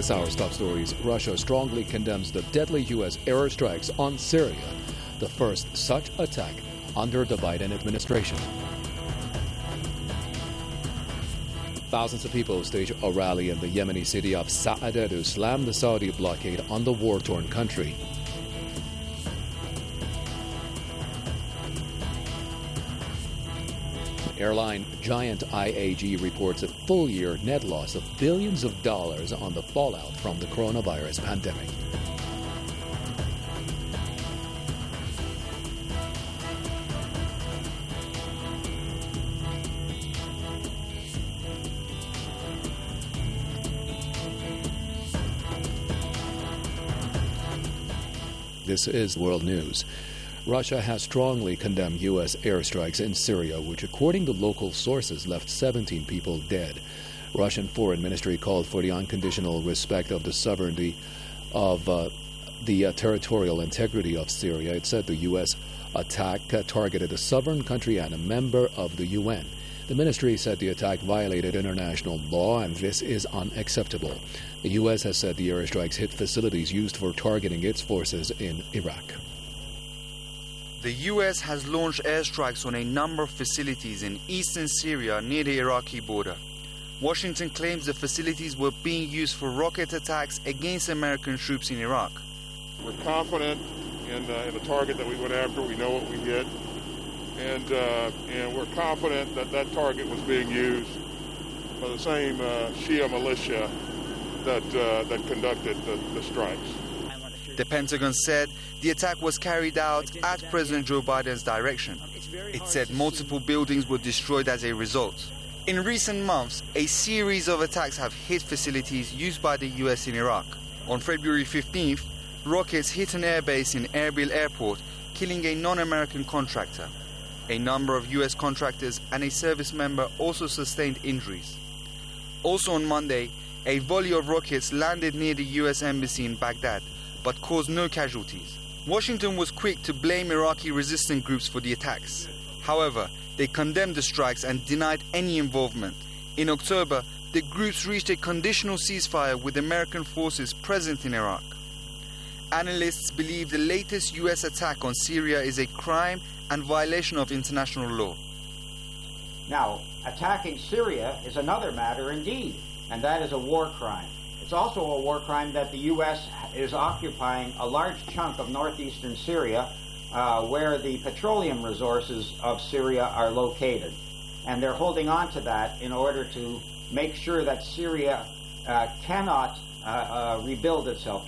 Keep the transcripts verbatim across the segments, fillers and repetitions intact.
this hour's top stories, Russia strongly condemns the deadly U S airstrikes on Syria, the first such attack under the Biden administration. Thousands of people staged a rally in the Yemeni city of Sa'ada to slam the Saudi blockade on the war-torn country. Airline giant I A G reports a full-year net loss of billions of dollars on the fallout from the coronavirus pandemic. This is World News. Russia has strongly condemned U S airstrikes in Syria, which, according to local sources, left seventeen people dead. Russian Foreign Ministry called for the unconditional respect of the sovereignty of uh, the uh, territorial integrity of Syria. It said the U S attack uh, targeted a sovereign country and a member of the U N. The ministry said the attack violated international law, and this is unacceptable. The U S has said the airstrikes hit facilities used for targeting its forces in Iraq. The U S has launched airstrikes on a number of facilities in eastern Syria near the Iraqi border. Washington claims the facilities were being used for rocket attacks against American troops in Iraq. We're confident in, uh, in the target that we went after. We know what we hit. And, uh, and we're confident that that target was being used by the same uh, Shia militia that, uh, that conducted the, the strikes. The Pentagon said the attack was carried out at President Joe Biden's direction. It said multiple buildings were destroyed as a result. In recent months, a series of attacks have hit facilities used by the U S in Iraq. On February fifteenth, rockets hit an airbase in Erbil Airport, killing a non-American contractor. A number of U S contractors and a service member also sustained injuries. Also on Monday, a volley of rockets landed near the U S Embassy in Baghdad, but caused no casualties. Washington was quick to blame Iraqi resistance groups for the attacks. However, they condemned the strikes and denied any involvement. In October, the groups reached a conditional ceasefire with American forces present in Iraq. Analysts believe the latest U S attack on Syria is a crime and violation of international law. Now, attacking Syria is another matter indeed, and that is a war crime. It's also a war crime that the U S is occupying a large chunk of northeastern Syria uh, where the petroleum resources of Syria are located. And they're holding on to that in order to make sure that Syria uh, cannot uh, uh, rebuild itself.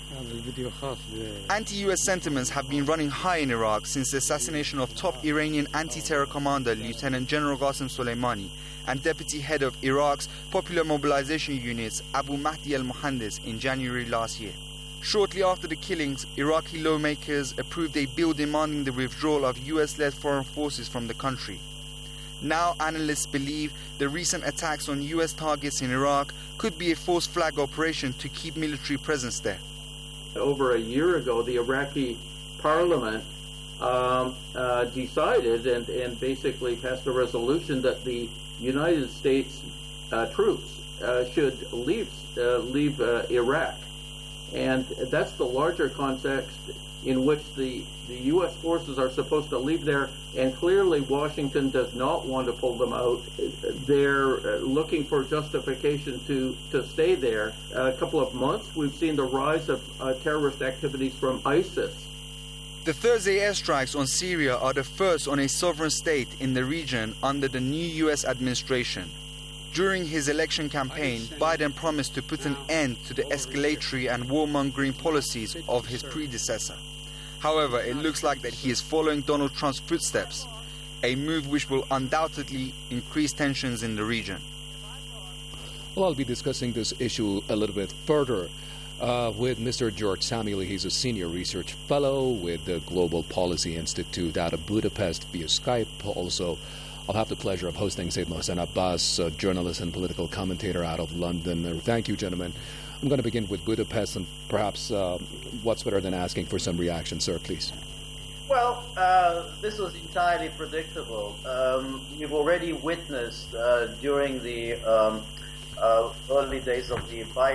Anti-U S sentiments have been running high in Iraq since the assassination of top Iranian anti-terror commander Lieutenant General Qasem Soleimani and deputy head of Iraq's Popular Mobilization Units Abu Mahdi al-Muhandis in January last year. Shortly after the killings, Iraqi lawmakers approved a bill demanding the withdrawal of U S-led foreign forces from the country. Now analysts believe the recent attacks on U S targets in Iraq could be a false flag operation to keep military presence there. Over a year ago, the Iraqi parliament um, uh, decided and, and basically passed a resolution that the United States uh, troops uh, should leave uh, leave uh, Iraq, and that's the larger context in which the the U S forces are supposed to leave there, and clearly Washington does not want to pull them out. They're uh, looking for justification to to stay there. A couple of months, we've seen the rise of uh, terrorist activities from ISIS. The Thursday airstrikes on Syria are the first on a sovereign state in the region under the new U S administration. During his election campaign, Biden promised to put an end to the escalatory and warmongering policies of his predecessor. However, it looks like that he is following Donald Trump's footsteps, a move which will undoubtedly increase tensions in the region. Well, I'll be discussing this issue a little bit further Uh, with Mister George Samuel. He's a senior research fellow with the Global Policy Institute out of Budapest via Skype. Also, I'll have the pleasure of hosting Said Mohsen Abbas, a journalist and political commentator out of London. Uh, thank you, gentlemen. I'm going to begin with Budapest, and perhaps uh, what's better than asking for some reaction, sir, please. Well, uh, this was entirely predictable. Um, you've already witnessed uh, during the um, uh, early days of the Biden administration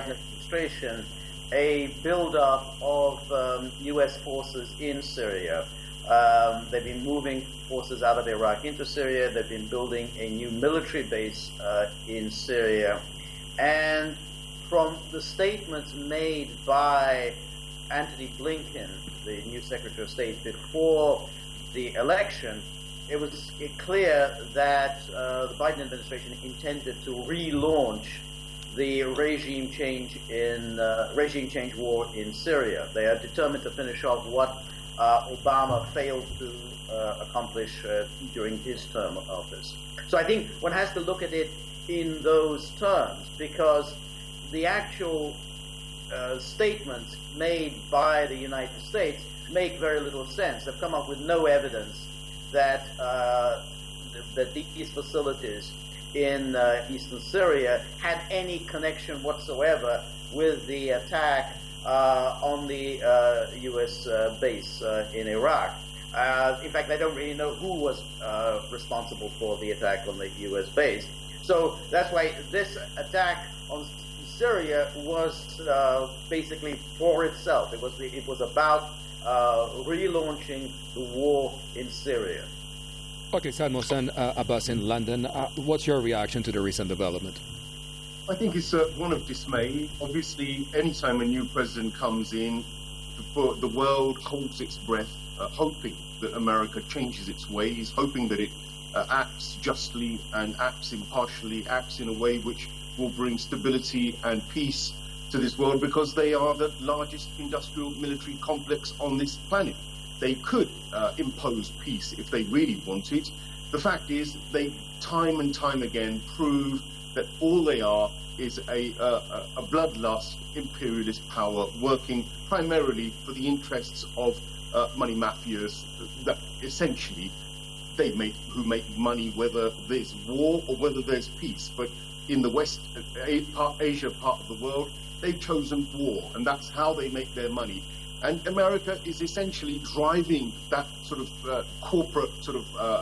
administration a build-up of um, U S forces in Syria. Um, they've been moving forces out of Iraq into Syria. They've been building a new military base uh, in Syria. And from the statements made by Antony Blinken, the new Secretary of State, before the election, it was clear that uh, the Biden administration intended to relaunch the regime change in uh, regime change war in Syria. They are determined to finish off what uh, Obama failed to uh, accomplish uh, during his term of office. So I think one has to look at it in those terms, because the actual uh, statements made by the United States make very little sense. They've come up with no evidence that uh, that these facilities in uh, eastern Syria had any connection whatsoever with the attack uh, on the uh, U S uh, base uh, in Iraq. Uh, in fact, I don't really know who was uh, responsible for the attack on the U S base. So that's why this attack on Syria was uh, basically for itself. It was it was about uh, relaunching the war in Syria. Okay, Saad Mohsen uh, Abbas in London. Uh, what's your reaction to the recent development? I think it's uh, one of dismay. Obviously, anytime a new president comes in, the, the world holds its breath, uh, hoping that America changes its ways, hoping that it uh, acts justly and acts impartially, acts in a way which will bring stability and peace to this world, because they are the largest industrial military complex on this planet. They could uh, impose peace if they really wanted. The fact is, they time and time again prove that all they are is a, uh, a bloodlust imperialist power working primarily for the interests of uh, money mafias that essentially they make, who make money whether there's war or whether there's peace. But in the West Asia part of the world, they've chosen war, and that's how they make their money. And America is essentially driving that sort of uh, corporate sort of uh,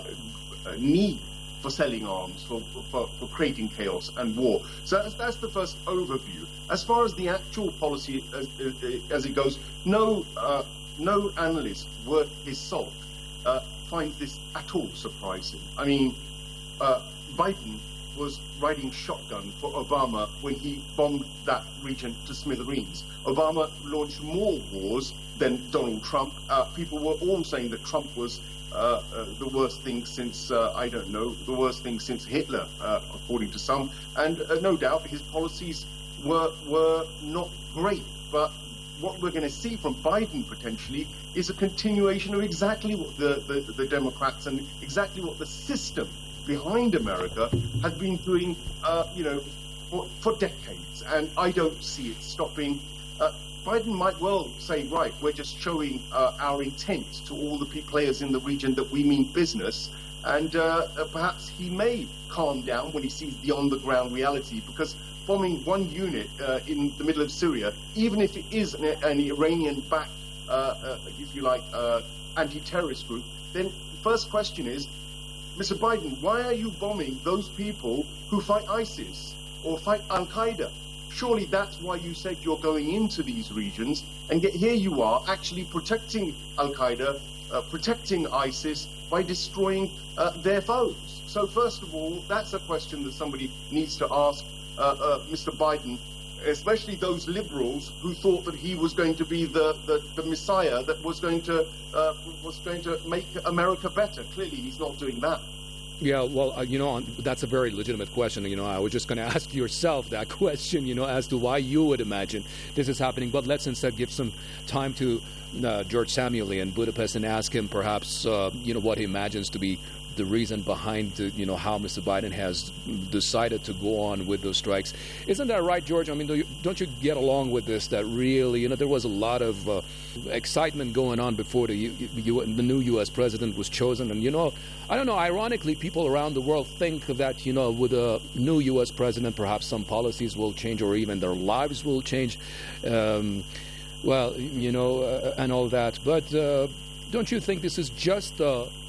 need for selling arms, for, for, for creating chaos and war. So that's, that's the first overview. As far as the actual policy as, as it goes, no, uh, no analyst worth his salt uh, finds this at all surprising. I mean, uh, Biden was riding shotgun for Obama when he bombed that region to smithereens. Obama launched more wars than Donald Trump. Uh, people were all saying that Trump was uh, uh, the worst thing since, uh, I don't know, the worst thing since Hitler, uh, according to some. And uh, no doubt his policies were, were not great. But what we're going to see from Biden potentially is a continuation of exactly what the, the, the Democrats and exactly what the system behind America has been doing, uh, you know, for, for decades, and I don't see it stopping. Uh, Biden might well say, right, we're just showing uh, our intent to all the players in the region that we mean business, and uh, uh, perhaps he may calm down when he sees the on-the-ground reality, because bombing one unit uh, in the middle of Syria, even if it is an, an Iranian-backed, uh, uh, if you like, uh, anti-terrorist group, then the first question is, Mister Biden, why are you bombing those people who fight ISIS or fight Al-Qaeda? Surely that's why you said you're going into these regions, and yet here you are actually protecting Al-Qaeda, uh, protecting ISIS by destroying uh, their foes. So first of all, that's a question that somebody needs to ask uh, uh, Mister Biden, especially those liberals who thought that he was going to be the, the, the messiah that was going to uh, was going to make America better. Clearly, he's not doing that. Yeah, well, uh, you know, that's a very legitimate question. You know, I was just going to ask yourself that question, you know, as to why you would imagine this is happening. But let's instead give some time to uh, George Samueli in Budapest and ask him perhaps, uh, you know, what he imagines to be the reason behind, the, you know, how Mister Biden has decided to go on with those strikes. Isn't that right, George? I mean, do you, don't you get along with this, that really, you know, there was a lot of uh, excitement going on before the, U, U, the new U S president was chosen. And, you know, I don't know, ironically, people around the world think that, you know, with a new U S president, perhaps some policies will change or even their lives will change. Um, well, you know, uh, and all that. But uh, don't you think this is just uh,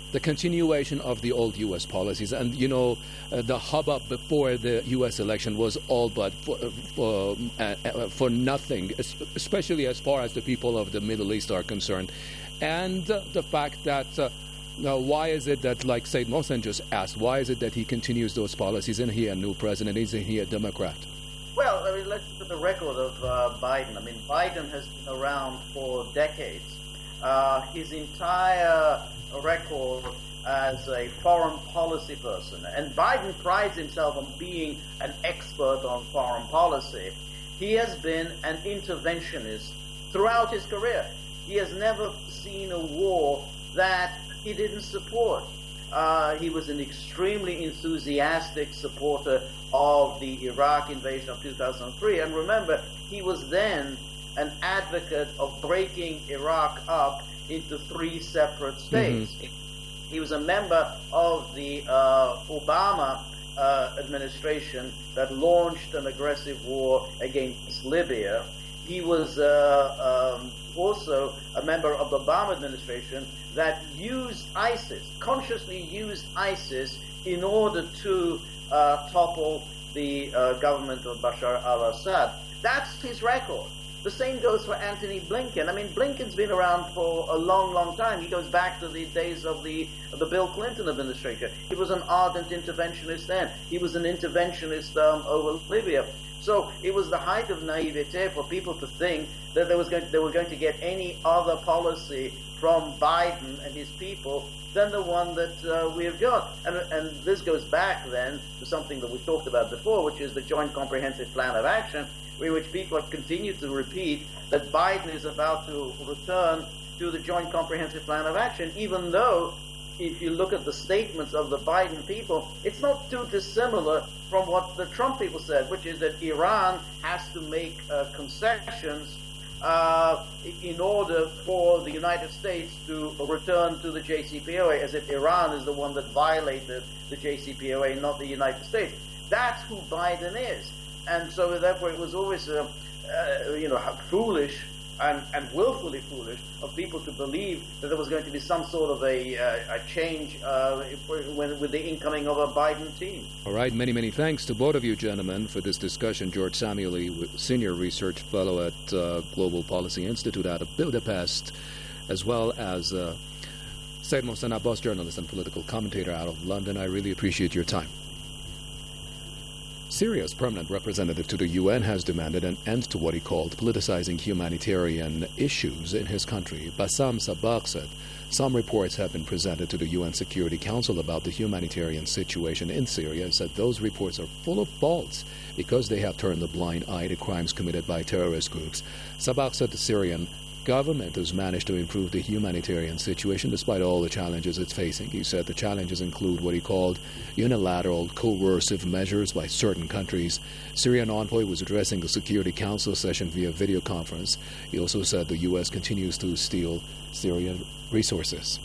the continuation of the old U S policies. And, you know, uh, the hubbub before the U S election was all but for, for, uh, for nothing, especially as far as the people of the Middle East are concerned. And uh, the fact that, uh, now, why is it that, like Said Mohsen just asked, why is it that he continues those policies? Isn't he a new president? Isn't he a Democrat? Well, I mean, let's look at the record of uh, Biden. I mean, Biden has been around for decades. Uh, his entire record as a foreign policy person, and Biden prides himself on being an expert on foreign policy. He has been an interventionist throughout his career. He has never seen a war that he didn't support. Uh, he was an extremely enthusiastic supporter of the Iraq invasion of two thousand three. And remember, he was then an advocate of breaking Iraq up into three separate states. Mm-hmm. He was a member of the uh, Obama uh, administration that launched an aggressive war against Libya. He was uh, um, also a member of the Obama administration that used ISIS, consciously used ISIS in order to uh, topple the uh, government of Bashar al-Assad. That's his record. The same goes for Antony Blinken. I mean, Blinken's been around for a long, long time. He goes back to the days of the of the Bill Clinton administration. He was an ardent interventionist then. He was an interventionist um, over Libya. So it was the height of naivete for people to think that there was going to, they were going to get any other policy from Biden and his people than the one that uh, we have got. And, and this goes back then to something that we talked about before, which is the Joint Comprehensive Plan of Action, in which people have continued to repeat that Biden is about to return to the Joint Comprehensive Plan of Action, even though if you look at the statements of the Biden people, it's not too dissimilar from what the Trump people said, which is that Iran has to make uh, concessions uh, in order for the United States to return to the J C P O A, as if Iran is the one that violated the J C P O A, not the United States. That's who Biden is. And so therefore it was always, uh, uh, you know, foolish and, and willfully foolish of people to believe that there was going to be some sort of a, uh, a change uh, when, with the incoming of a Biden team. All right. Many, many thanks to both of you gentlemen for this discussion. George Samueli, Senior Research Fellow at uh, Global Policy Institute out of Budapest, as well as uh, Said Mohsen Abbas, journalist and political commentator out of London. I really appreciate your time. Syria's permanent representative to the U N has demanded an end to what he called politicizing humanitarian issues in his country. Bassam Sabak said some reports have been presented to the U N Security Council about the humanitarian situation in Syria and said those reports are full of faults because they have turned a blind eye to crimes committed by terrorist groups. Sabak said the Syrian government has managed to improve the humanitarian situation despite all the challenges it's facing. He said the challenges include what he called unilateral coercive measures by certain countries. Syrian envoy was addressing the Security Council session via video conference. He also said the U S continues to steal Syrian resources.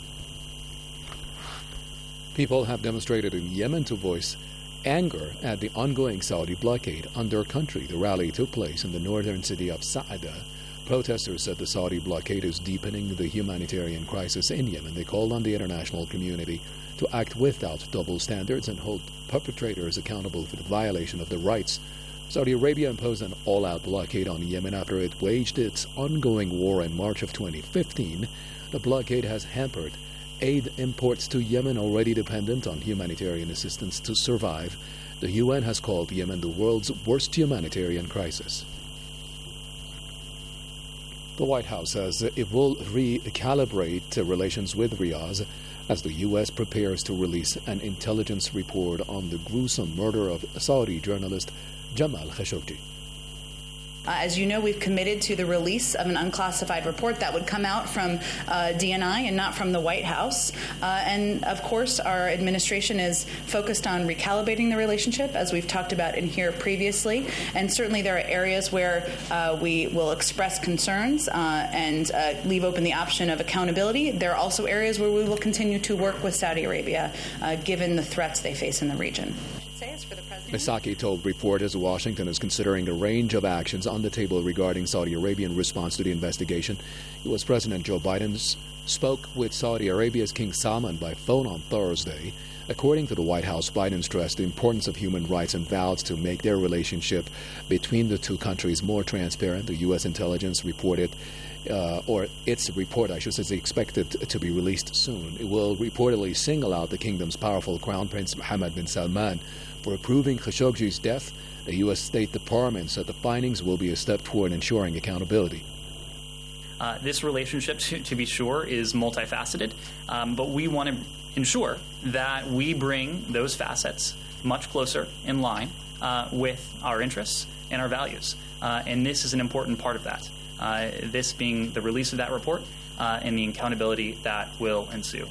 People have demonstrated in Yemen to voice anger at the ongoing Saudi blockade on their country. The rally took place in the northern city of Sa'ada. Protesters said the Saudi blockade is deepening the humanitarian crisis in Yemen. They called on the international community to act without double standards and hold perpetrators accountable for the violation of their rights. Saudi Arabia imposed an all-out blockade on Yemen after it waged its ongoing war in March of twenty fifteen. The blockade has hampered aid imports to Yemen, already dependent on humanitarian assistance to survive. The U N has called Yemen the world's worst humanitarian crisis. The White House says it will recalibrate relations with Riyadh as the U S prepares to release an intelligence report on the gruesome murder of Saudi journalist Jamal Khashoggi. Uh, as you know, we've committed to the release of an unclassified report that would come out from uh, D N I and not from the White House. Uh, and, of course, our administration is focused on recalibrating the relationship, as we've talked about in here previously. And certainly there are areas where uh, we will express concerns uh, and uh, leave open the option of accountability. There are also areas where we will continue to work with Saudi Arabia, uh, given the threats they face in the region. say is for the president. Misaki told reporters Washington is considering a range of actions on the table regarding Saudi Arabian response to the investigation. U S President Joe Biden spoke with Saudi Arabia's King Salman by phone on Thursday. According to the White House, Biden stressed the importance of human rights and vowed to make their relationship between the two countries more transparent. The U S intelligence reported, uh, or its report, I should say, is expected to be released soon. It will reportedly single out the kingdom's powerful Crown Prince Mohammed bin Salman for approving Khashoggi's death. The U S State Department said the findings will be a step toward ensuring accountability. Uh, this relationship, to, to be sure, is multifaceted, um, but we want to ensure that we bring those facets much closer in line uh, with our interests and our values. Uh, and this is an important part of that, uh, this being the release of that report uh, and the accountability that will ensue.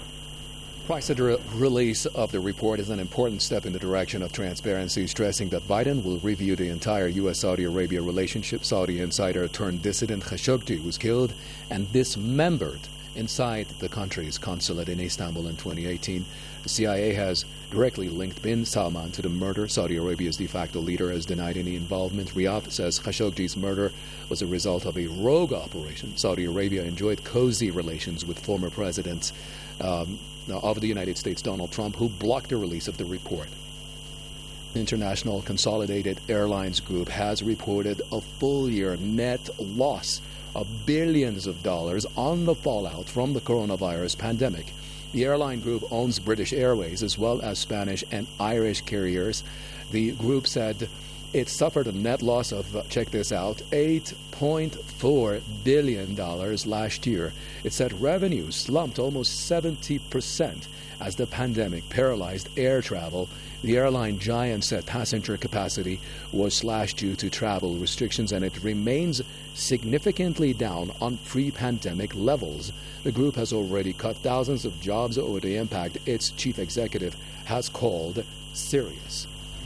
Price of the re- release of the report is an important step in the direction of transparency, stressing that Biden will review the entire U S Saudi Arabia relationship. Saudi insider turned dissident Khashoggi was killed and dismembered inside the country's consulate in Istanbul in twenty eighteen. The C I A has directly linked bin Salman to the murder. Saudi Arabia's de facto leader has denied any involvement. Riyadh says Khashoggi's murder was a result of a rogue operation. Saudi Arabia enjoyed cozy relations with former presidents um, of the United States, Donald Trump, who blocked the release of the report. International Consolidated Airlines Group has reported a full-year net loss of billions of dollars on the fallout from the coronavirus pandemic. The airline group owns British Airways as well as Spanish and Irish carriers. The group said it suffered a net loss of, uh, check this out, eight point four billion dollars last year. It said revenue slumped almost seventy percent as the pandemic paralyzed air travel. The airline giant said passenger capacity was slashed due to travel restrictions, and it remains significantly down on pre-pandemic levels. The group has already cut thousands of jobs over the impact its chief executive has called serious.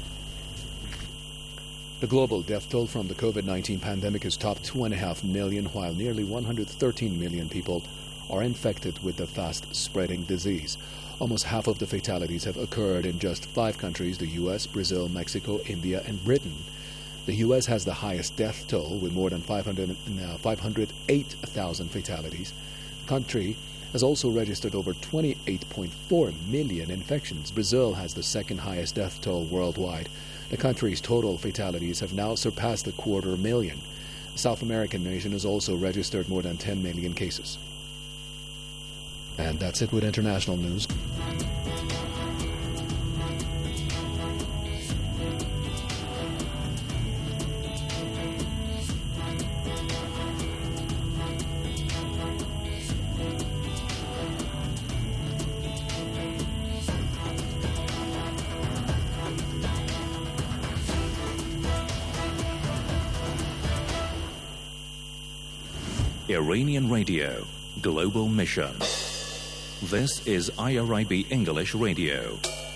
The global death toll from the COVID nineteen pandemic has topped two point five million, while nearly one hundred thirteen million people are infected with the fast-spreading disease. Almost half of the fatalities have occurred in just five countries: the U S, Brazil, Mexico, India, and Britain. The U S has the highest death toll with more than five hundred, uh, five hundred eight thousand fatalities. The country has also registered over twenty-eight point four million infections. Brazil has the second highest death toll worldwide. The country's total fatalities have now surpassed a quarter million. The South American nation has also registered more than ten million cases. And that's it with international news. Iranian Radio, Global Mission. This is I R I B English Radio.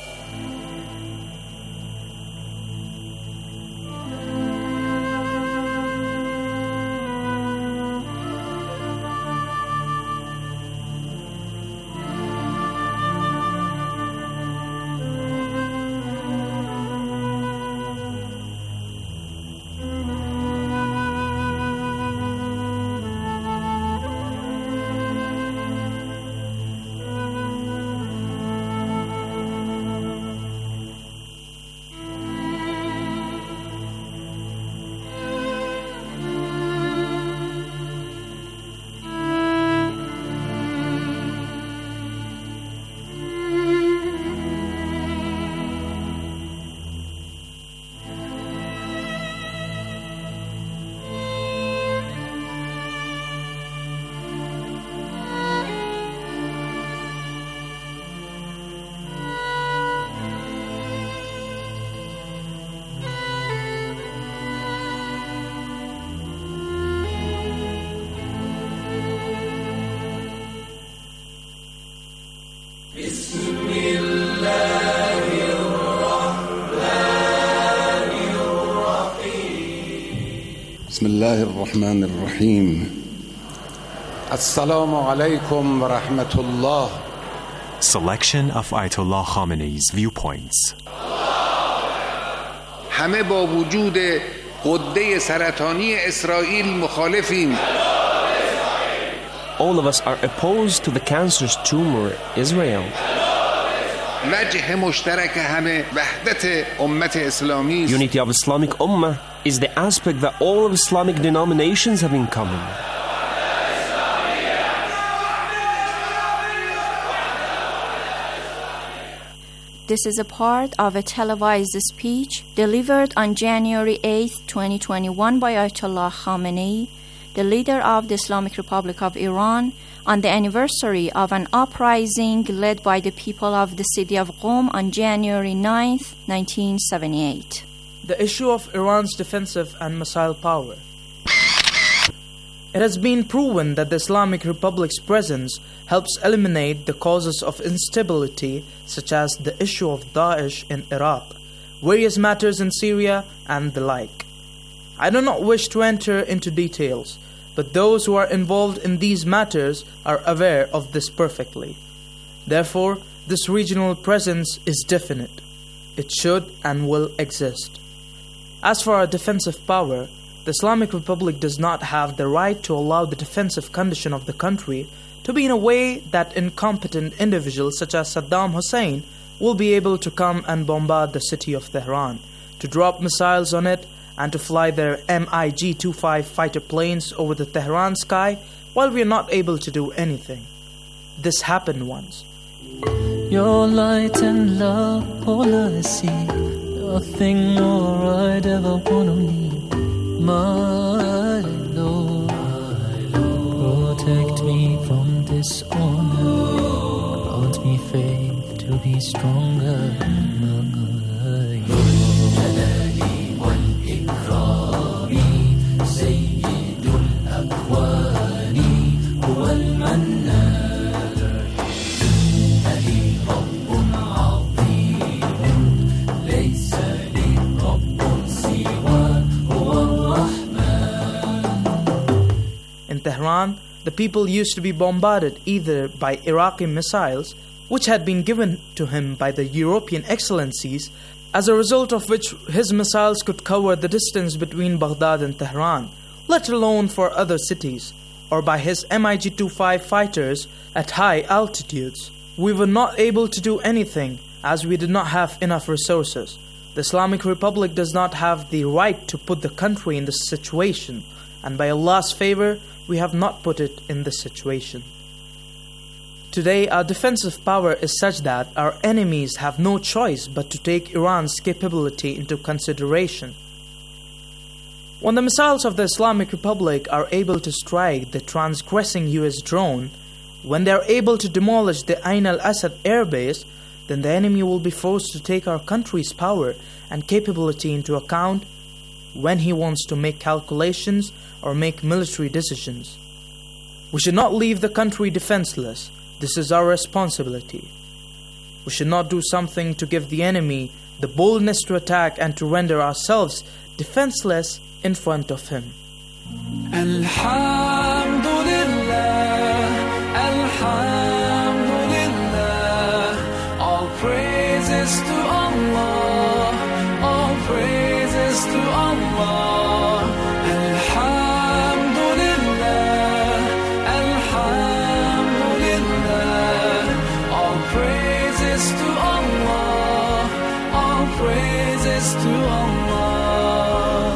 بسم الله الرحمن الرحيم السلام عليكم ورحمة الله. Selection of Ayatollah Khamenei's viewpoints. همه با وجود غده سرطانی اسرائیل مخالفیم. All of us are opposed to the cancerous tumor, Israel. وجه مشترک همه وحدت امت اسلامی است. Unity of Islamic Ummah is the aspect that all of Islamic denominations have in common. This is a part of a televised speech delivered on January eighth, twenty twenty-one by Ayatollah Khamenei, the leader of the Islamic Republic of Iran, on the anniversary of an uprising led by the people of the city of Qom on January ninth, nineteen seventy-eight. The issue of Iran's defensive and missile power. It has been proven that the Islamic Republic's presence helps eliminate the causes of instability, such as the issue of Daesh in Iraq, various matters in Syria, and the like. I do not wish to enter into details, but those who are involved in these matters are aware of this perfectly. Therefore, this regional presence is definite. It should and will exist. As for our defensive power, the Islamic Republic does not have the right to allow the defensive condition of the country to be in a way that incompetent individuals such as Saddam Hussein will be able to come and bombard the city of Tehran, to drop missiles on it, and to fly their M I G twenty-five fighter planes over the Tehran sky while we are not able to do anything. This happened once. Your light and love, all I see, nothing more I'd ever want to need. My Lord, protect me from dishonor, grant me faith to be stronger. Tehran, the people used to be bombarded either by Iraqi missiles, which had been given to him by the European excellencies, as a result of which his missiles could cover the distance between Baghdad and Tehran, let alone for other cities, or by his M I G twenty-five fighters at high altitudes. We were not able to do anything, as we did not have enough resources. The Islamic Republic does not have the right to put the country in this situation, and by Allah's favor, we have not put it in this situation. Today, our defensive power is such that our enemies have no choice but to take Iran's capability into consideration. When the missiles of the Islamic Republic are able to strike the transgressing U S drone, when they are able to demolish the Ain al-Assad airbase, then the enemy will be forced to take our country's power and capability into account when he wants to make calculations or make military decisions. We should not leave the country defenseless. This is our responsibility. We should not do something to give the enemy the boldness to attack and to render ourselves defenseless in front of him. Alhamdulillah, Alhamdulillah, all praises to Allah, all praises to Allah. Praises to Allah.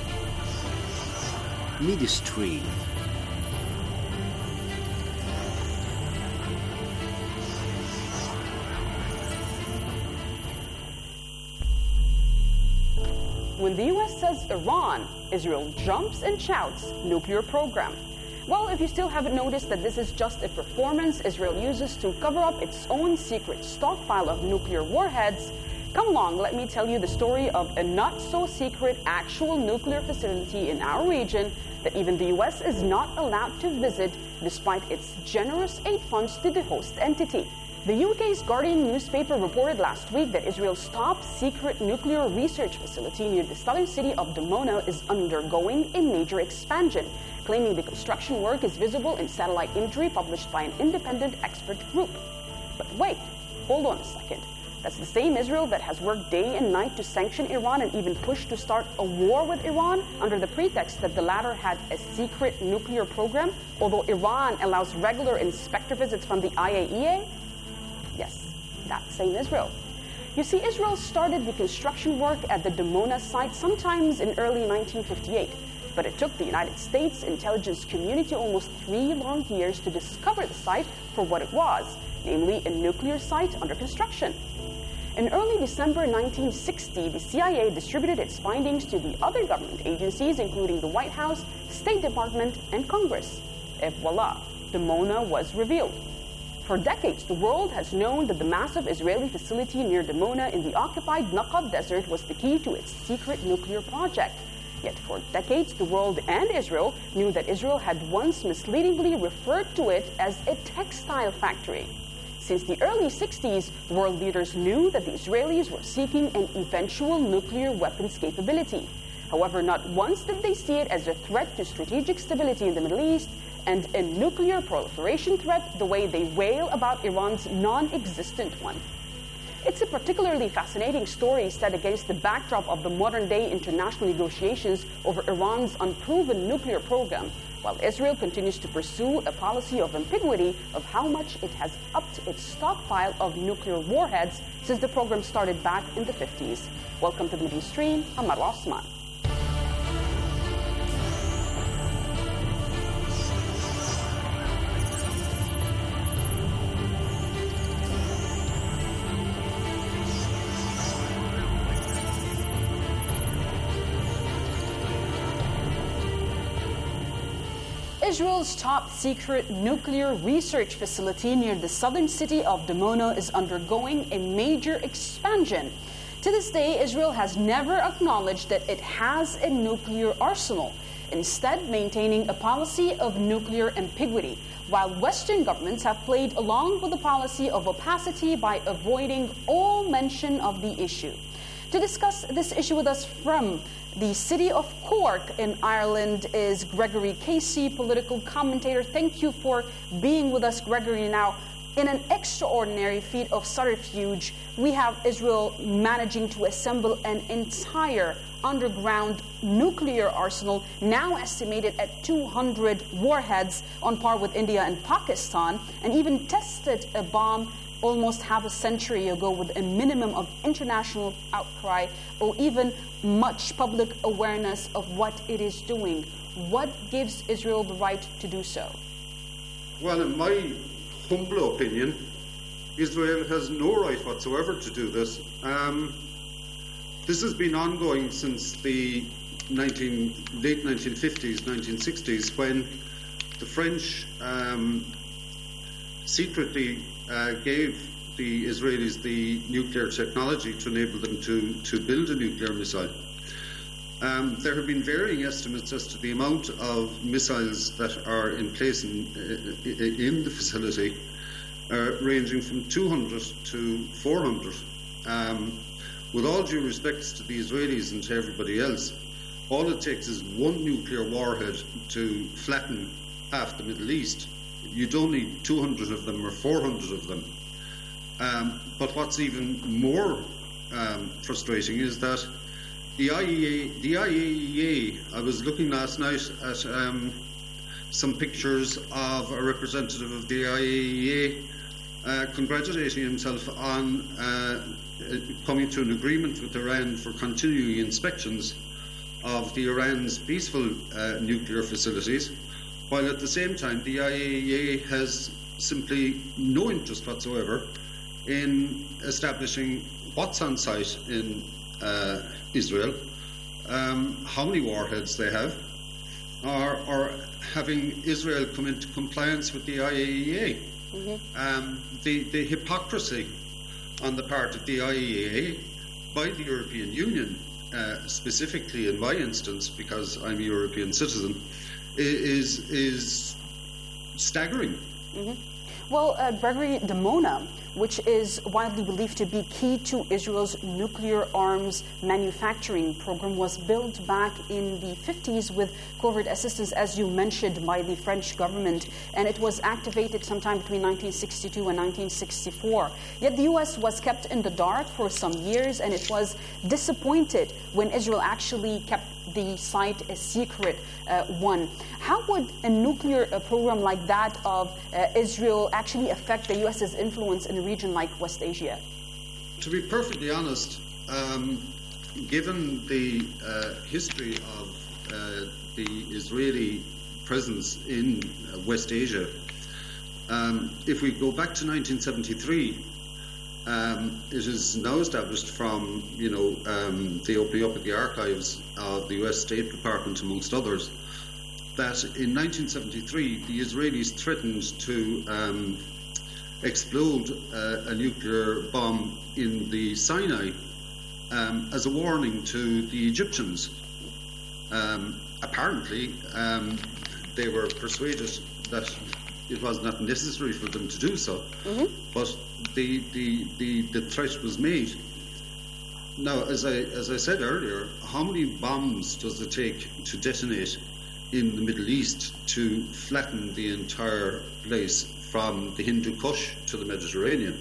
Midstream. When the U S says Iran, Israel jumps and shouts nuclear program. Well, if you still haven't noticed that this is just a performance Israel uses to cover up its own secret stockpile of nuclear warheads, come along, let me tell you the story of a not-so-secret actual nuclear facility in our region that even the U S is not allowed to visit despite its generous aid funds to the host entity. The U K's Guardian newspaper reported last week that Israel's top-secret nuclear research facility near the southern city of Dimona is undergoing a major expansion, claiming the construction work is visible in satellite imagery published by an independent expert group. But wait, hold on a second. That's the same Israel that has worked day and night to sanction Iran and even pushed to start a war with Iran under the pretext that the latter had a secret nuclear program, although Iran allows regular inspector visits from the I A E A? Yes, that same Israel. You see, Israel started the construction work at the Dimona site sometimes in early nineteen fifty-eight, but it took the United States intelligence community almost three long years to discover the site for what it was, namely a nuclear site under construction. In early December nineteen sixty, the C I A distributed its findings to the other government agencies, including the White House, State Department, and Congress. Et voila, Dimona was revealed. For decades, the world has known that the massive Israeli facility near Dimona in the occupied Naqab Desert was the key to its secret nuclear project. Yet for decades, the world and Israel knew that Israel had once misleadingly referred to it as a textile factory. Since the early sixties, world leaders knew that the Israelis were seeking an eventual nuclear weapons capability. However, not once did they see it as a threat to strategic stability in the Middle East and a nuclear proliferation threat the way they wail about Iran's non-existent one. It's a particularly fascinating story set against the backdrop of the modern-day international negotiations over Iran's unproven nuclear program, while Israel continues to pursue a policy of ambiguity of how much it has upped its stockpile of nuclear warheads since the program started back in the fifties. Welcome to the Middle East Stream. I'm Marwa Osman. Israel's top-secret nuclear research facility near the southern city of Dimona is undergoing a major expansion. To this day, Israel has never acknowledged that it has a nuclear arsenal, instead maintaining a policy of nuclear ambiguity, while Western governments have played along with the policy of opacity by avoiding all mention of the issue. To discuss this issue with us from the city of Cork in Ireland is Gregory Casey, political commentator. Thank you for being with us, Gregory. Now, in an extraordinary feat of subterfuge, we have Israel managing to assemble an entire underground nuclear arsenal, now estimated at two hundred warheads, on par with India and Pakistan, and even tested a bomb almost half a century ago with a minimum of international outcry or even much public awareness of what it is doing. What gives Israel the right to do so? Well, in my humble opinion, Israel has no right whatsoever to do this. Um, this has been ongoing since the nineteen, late nineteen fifties, nineteen sixties, when the French um, secretly Uh, gave the Israelis the nuclear technology to enable them to, to build a nuclear missile. Um, there have been varying estimates as to the amount of missiles that are in place in, in the facility, uh, ranging from two hundred to four hundred. Um, with all due respects to the Israelis and to everybody else, all it takes is one nuclear warhead to flatten half the Middle East. You don't need two hundred of them or four hundred of them. Um, but what's even more um, frustrating is that the I A E A, the I A E A, I was looking last night at um, some pictures of a representative of the I A E A uh, congratulating himself on uh, coming to an agreement with Iran for continuing inspections of the Iran's peaceful uh, nuclear facilities, while at the same time the I A E A has simply no interest whatsoever in establishing what's on site in uh, Israel, um, how many warheads they have, or, or having Israel come into compliance with the I A E A. Mm-hmm. Um, the, the hypocrisy on the part of the I A E A by the European Union, uh, specifically in my instance, because I'm a European citizen, is, is staggering. Mm-hmm. Well, uh, Gregory Dimona, which is widely believed to be key to Israel's nuclear arms manufacturing program, was built back in the fifties with covert assistance, as you mentioned, by the French government, and it was activated sometime between nineteen sixty-two and nineteen sixty-four. Yet the U S was kept in the dark for some years, and it was disappointed when Israel actually kept the site a secret uh, one. How would a nuclear uh, program like that of uh, Israel actually affect the U S's influence in a region like West Asia? To be perfectly honest, um, given the uh, history of uh, the Israeli presence in uh, West Asia, um, if we go back to nineteen seventy-three, Um, it is now established from, you know, um, the opening up of the archives of the U S State Department, amongst others, that in nineteen seventy-three the Israelis threatened to um, explode uh, a nuclear bomb in the Sinai um, as a warning to the Egyptians. Um, apparently, um, they were persuaded that it was not necessary for them to do so, mm-hmm. but the, the, the, the threat was made. Now, as I, as I said earlier, how many bombs does it take to detonate in the Middle East to flatten the entire place from the Hindu Kush to the Mediterranean?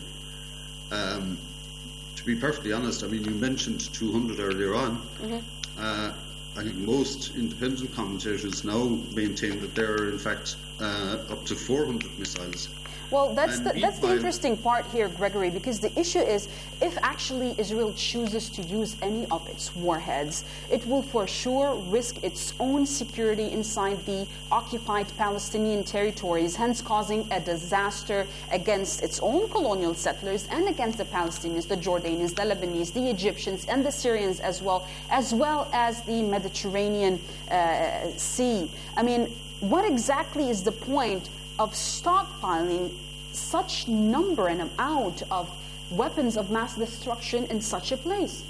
Um, to be perfectly honest, I mean, you mentioned two hundred earlier on. Mm-hmm. Uh, I think most independent commentators now maintain that there are, in fact, uh, up to four hundred missiles. Well, that's the, that's the interesting part here, Gregory, because the issue is if actually Israel chooses to use any of its warheads, it will for sure risk its own security inside the occupied Palestinian territories, hence causing a disaster against its own colonial settlers and against the Palestinians, the Jordanians, the Lebanese, the Egyptians, and the Syrians as well, as well as the Mediterranean uh, Sea. I mean, what exactly is the point of stockpiling such number and amount of weapons of mass destruction in such a place?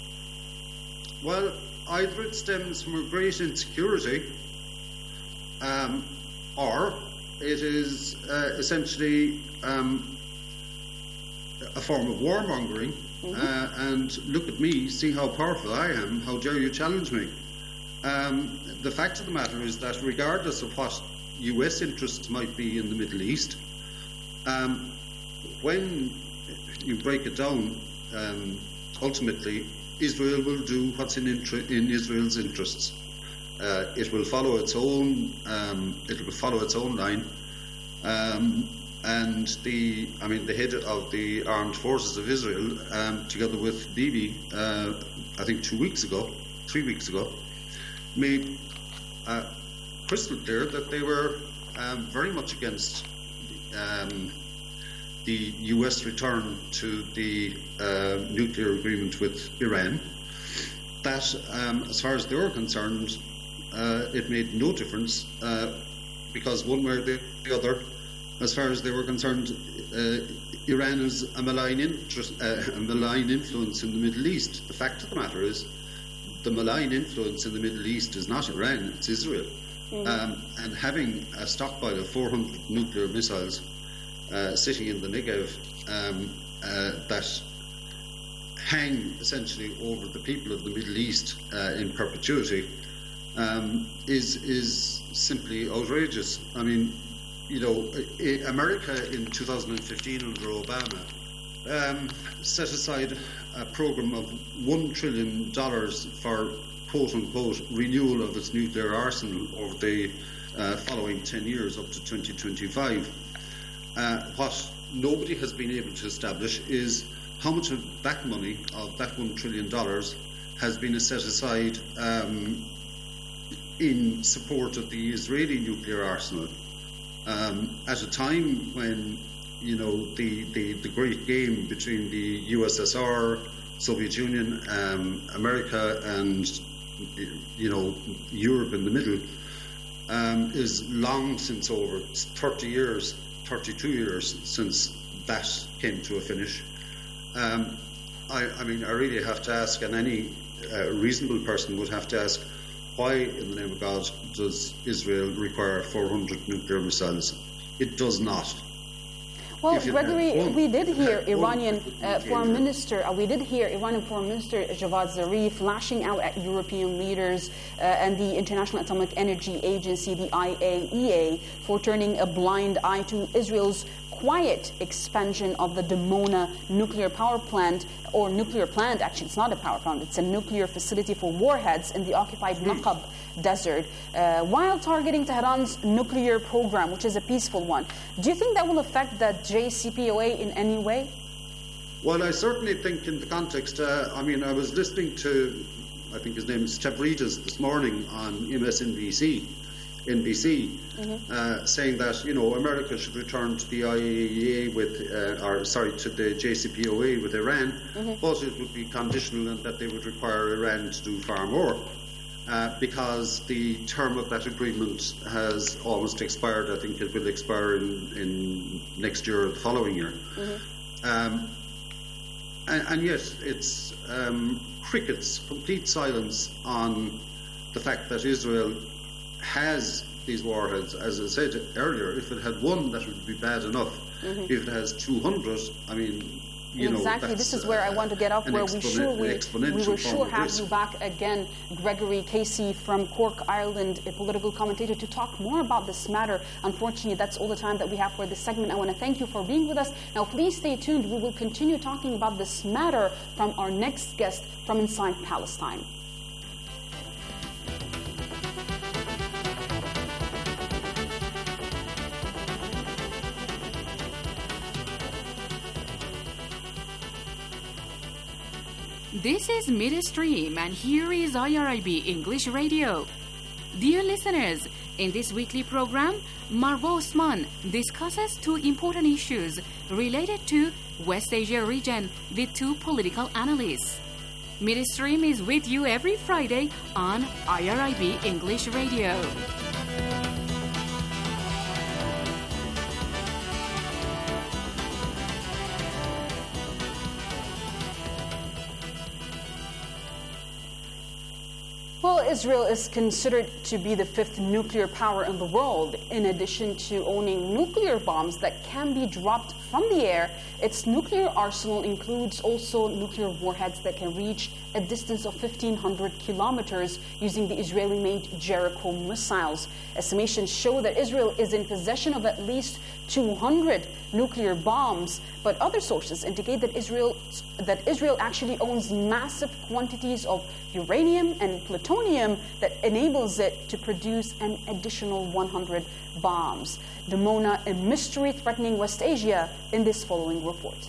Well, either it stems from a great insecurity, um, or it is uh, essentially um, a form of warmongering. Mm-hmm. uh, and look at me, see how powerful I am, how dare you challenge me? Um, the fact of the matter is that regardless of what U S interests might be in the Middle East, um, when you break it down, um, ultimately Israel will do what's in, inter- in Israel's interests. Uh, it will follow its own. Um, it will follow its own line, um, and the. I mean, the head of the armed forces of Israel, um, together with Bibi, uh, I think two weeks ago, three weeks ago, made Uh, crystal clear that they were um, very much against um, the U S return to the uh, nuclear agreement with Iran. That, um, as far as they were concerned, uh, it made no difference uh, because one way or the other, as far as they were concerned, uh, Iran is a malign, interest, uh, a malign influence in the Middle East. The fact of the matter is, the malign influence in the Middle East is not Iran, it's Israel. Mm. Um, and having a stockpile of four hundred nuclear missiles uh, sitting in the Negev um, uh, that hang essentially over the people of the Middle East uh, in perpetuity um, is is simply outrageous. I mean, you know, America in two thousand fifteen under Obama um, set aside a program of one trillion dollars for quote-unquote renewal of its nuclear arsenal over the uh, following ten years up to twenty twenty-five. Uh, what nobody has been able to establish is how much of that money, of that one trillion dollars, has been set aside um, in support of the Israeli nuclear arsenal. Um, at a time when, you know, the, the, the great game between the U S S R, Soviet Union, um, America and you know, Europe in the middle, um, is long since over. It's thirty years, thirty-two years since that came to a finish. Um, I, I mean, I really have to ask, and any uh, reasonable person would have to ask, why, in the name of God, does Israel require four hundred nuclear missiles? It does not. Well, Gregory, we did hear Iranian uh, Foreign Minister, uh, we did hear Iranian Foreign Minister Javad Zarif lashing out at European leaders uh, and the International Atomic Energy Agency, the I A E A, for turning a blind eye to Israel's quiet expansion of the Dimona nuclear power plant, or nuclear plant, actually it's not a power plant, it's a nuclear facility for warheads in the occupied Naqab desert, uh, while targeting Tehran's nuclear program, which is a peaceful one. Do you think that will affect the J C P O A in any way? Well, I certainly think in the context, uh, I mean, I was listening to, I think his name is Stavridis this morning on M S N B C, N B C, mm-hmm. uh, saying that, you know, America should return to the I A E A with, uh, or sorry, to the J C P O A with Iran, mm-hmm. but it would be conditional and that they would require Iran to do far more. Uh, because the term of that agreement has almost expired. I think it will expire in, in next year or the following year. Mm-hmm. Um, and, and yet it's um, crickets, complete silence on the fact that Israel has these warheads. As I said earlier, if it had one, that would be bad enough. Mm-hmm. If it has two hundred, I mean, You exactly. Know, this is where I want to get off, where we sure we, we will sure have risk. you back again, Gregory Casey from Cork, Ireland, a political commentator, to talk more about this matter. Unfortunately, that's all the time that we have for this segment. I want to thank you for being with us. Now, please stay tuned. We will continue talking about this matter from our next guest from inside Palestine. This is Midstream, and here is I R I B English Radio. Dear listeners, in this weekly program, Marwa Osman discusses two important issues related to West Asia region with two political analysts. Midstream is with you every Friday on I R I B English Radio. Well, Israel is considered to be the fifth nuclear power in the world. In addition to owning nuclear bombs that can be dropped from the air, its nuclear arsenal includes also nuclear warheads that can reach a distance of fifteen hundred kilometers using the Israeli-made Jericho missiles. Estimations show that Israel is in possession of at least two hundred nuclear bombs, but other sources indicate that Israel that Israel actually owns massive quantities of uranium and plutonium that enables it to produce an additional one hundred bombs. Dimona, a mystery threatening West Asia, in this following report.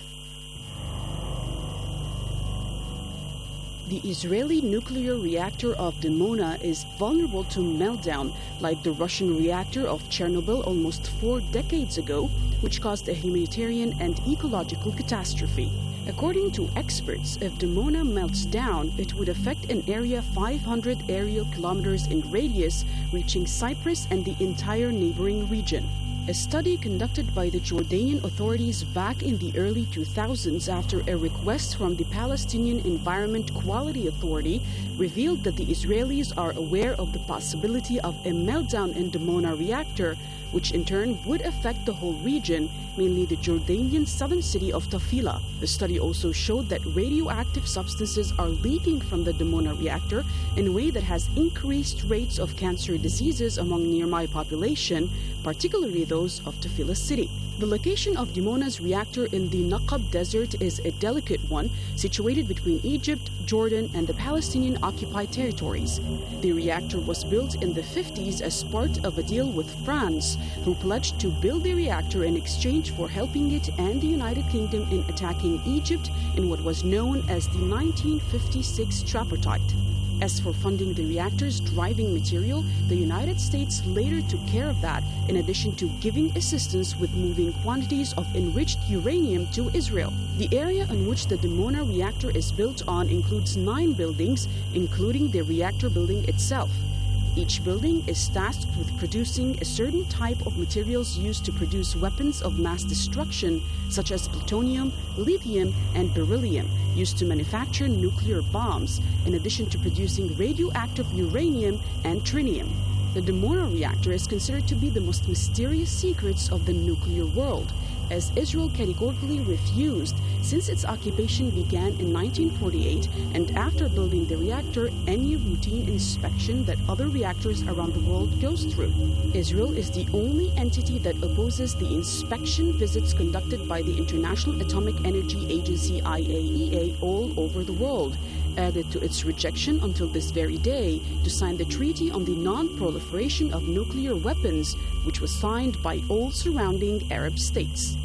The Israeli nuclear reactor of Dimona is vulnerable to meltdown, like the Russian reactor of Chernobyl almost four decades ago, which caused a humanitarian and ecological catastrophe. According to experts, if Dimona melts down, it would affect an area five hundred aerial kilometers in radius, reaching Cyprus and the entire neighboring region. A study conducted by the Jordanian authorities back in the early two thousands after a request from the Palestinian Environment Quality Authority revealed that the Israelis are aware of the possibility of a meltdown in Dimona reactor, which in turn would affect the whole region, mainly the Jordanian southern city of Tafila. The study also showed that radioactive substances are leaking from the Dimona reactor in a way that has increased rates of cancer diseases among nearby population, particularly those of Tafila city. The location of Dimona's reactor in the Naqab Desert is a delicate one, situated between Egypt, Jordan, and the Palestinian occupied territories. The reactor was built in the fifties as part of a deal with France, who pledged to build the reactor in exchange for helping it and the United Kingdom in attacking Egypt in what was known as the nineteen fifty-six tripartite. As for funding the reactor's driving material, the United States later took care of that, in addition to giving assistance with moving quantities of enriched uranium to Israel. The area on which the Dimona reactor is built on includes nine buildings, including the reactor building itself. Each building is tasked with producing a certain type of materials used to produce weapons of mass destruction, such as plutonium, lithium, and beryllium, used to manufacture nuclear bombs, in addition to producing radioactive uranium and tritium. The Dimona reactor is considered to be the most mysterious secrets of the nuclear world, as Israel categorically refused since its occupation began in nineteen forty-eight, and after building the reactor, any routine inspection that other reactors around the world goes through. Israel is the only entity that opposes the inspection visits conducted by the International Atomic Energy Agency I A E A all over the world, added to its rejection until this very day to sign the Treaty on the Non-Proliferation of Nuclear Weapons, which was signed by all surrounding Arab states.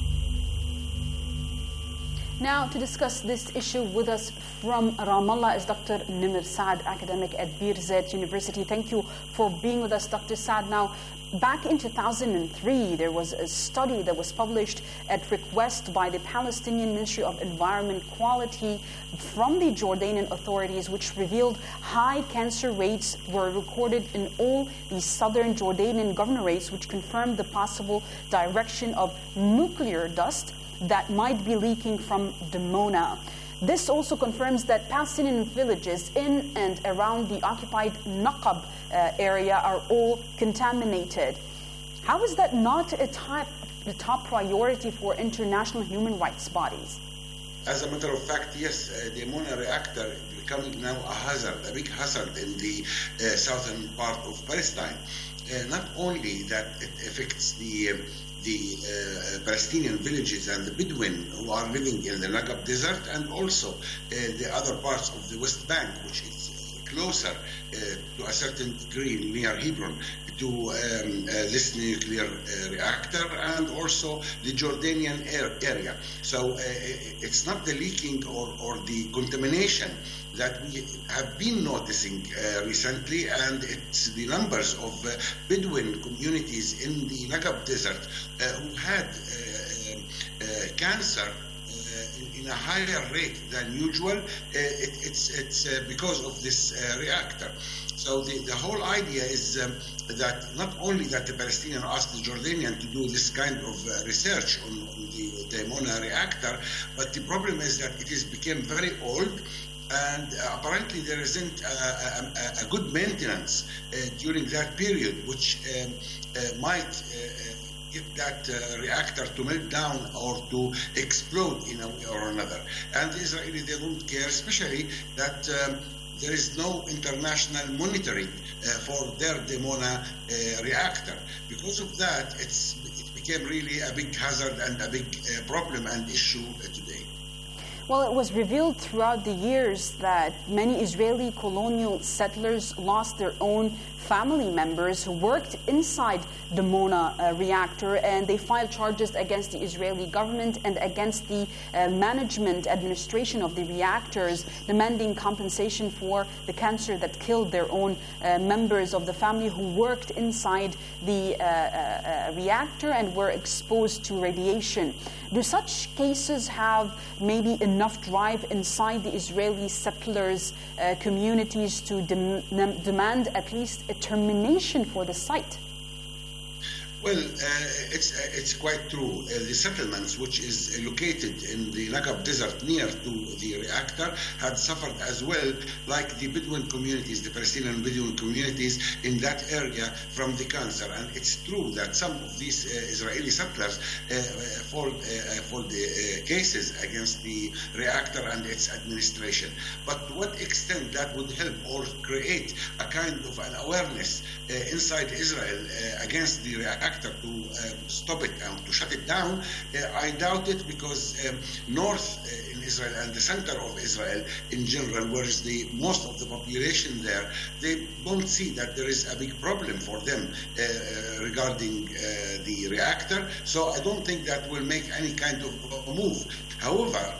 Now, to discuss this issue with us from Ramallah is Doctor Nimr Saad, academic at Birzeit University. Thank you for being with us, Doctor Saad. Now, back in two thousand three, there was a study that was published at request by the Palestinian Ministry of Environment Quality from the Jordanian authorities, which revealed high cancer rates were recorded in all the southern Jordanian governorates, which confirmed the possible direction of nuclear dust that might be leaking from Dimona. This also confirms that Palestinian villages in and around the occupied Naqab uh, area are all contaminated. How is that not a top, the top priority for international human rights bodies? As a matter of fact, yes, uh, the Dimona reactor is becoming now a hazard, a big hazard in the uh, southern part of Palestine. Uh, not only that it affects the uh, the uh, Palestinian villages and the Bedouin who are living in the Naqab Desert, and also uh, the other parts of the West Bank, which is closer uh, to a certain degree near Hebron, to um, uh, this nuclear uh, reactor, and also the Jordanian air area. So uh, it's not the leaking or, or the contamination that we have been noticing uh, recently, and it's the numbers of uh, Bedouin communities in the Naqab Desert uh, who had uh, uh, cancer uh, in a higher rate than usual. Uh, it, it's it's uh, because of this uh, reactor. So the, the whole idea is um, that not only that the Palestinians asked the Jordanian to do this kind of uh, research on, on the Dimona reactor, but the problem is that it has become very old, and uh, apparently there isn't a, a, a good maintenance uh, during that period, which um, uh, might uh, get that uh, reactor to melt down or to explode in a way or another. And the Israelis, they don't care, especially that um, there is no international monitoring uh, for their Dimona uh, reactor. Because of that, it's, it became really a big hazard and a big uh, problem and issue uh, today. Well, it was revealed throughout the years that many Israeli colonial settlers lost their own family members who worked inside the Dimona uh, reactor, and they filed charges against the Israeli government and against the uh, management administration of the reactors, demanding compensation for the cancer that killed their own uh, members of the family who worked inside the uh, uh, uh, reactor and were exposed to radiation. Do such cases have maybe enough drive inside the Israeli settlers' uh, communities to dem demand at least a termination for the site? Well, uh, it's uh, it's quite true. Uh, the settlements, which is located in the Naqab Desert near to the reactor, had suffered as well, like the Bedouin communities, the Palestinian Bedouin communities in that area from the cancer. And it's true that some of these uh, Israeli settlers uh, filed uh, for the uh, cases against the reactor and its administration. But to what extent that would help or create a kind of an awareness uh, inside Israel uh, against the reactor to uh, stop it and to shut it down, uh, I doubt it, because um, north uh, in Israel and the center of Israel in general, where is the most of the population there, they don't see that there is a big problem for them uh, regarding uh, the reactor. So I don't think that will make any kind of move. However,